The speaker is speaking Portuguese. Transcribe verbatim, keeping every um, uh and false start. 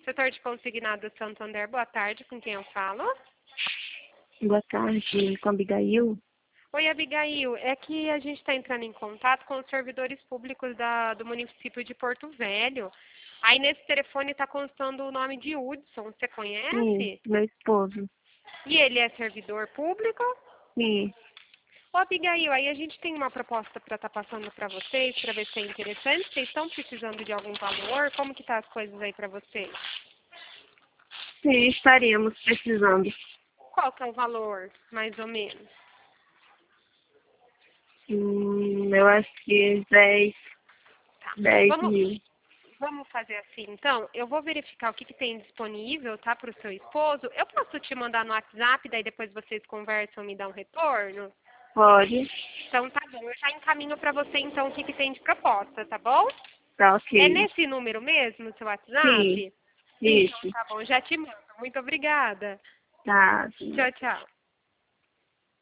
Setor de consignado Santander, boa tarde, com quem eu falo? Boa tarde, com a Abigail. Oi, Abigail, é que a gente está entrando em contato com os servidores públicos da, do município de Porto Velho. Aí nesse telefone está constando o nome de Hudson, você conhece? Sim, meu esposo. E ele é servidor público? Sim, Ô, Abigail, aí a gente tem uma proposta para estar passando para vocês, para ver se é interessante. Vocês estão precisando de algum valor? Como que tá as coisas aí para vocês? sim, estaríamos precisando. Qual que é o valor, mais ou menos? Hum, eu acho que dez, Tá. dez Vamos, mil. vamos fazer assim, então. Eu vou verificar o que, que tem disponível, tá, para o seu esposo. Eu posso te mandar no WhatsApp, daí depois vocês conversam e me dão um retorno? Pode? Então tá bom, eu já encaminho para você então o que, que tem de proposta, tá bom? Tá É ok. nesse número mesmo, seu Sim, WhatsApp? Então isso. tá bom, já te mando. Muito obrigada. Tá. Tchau, tchau.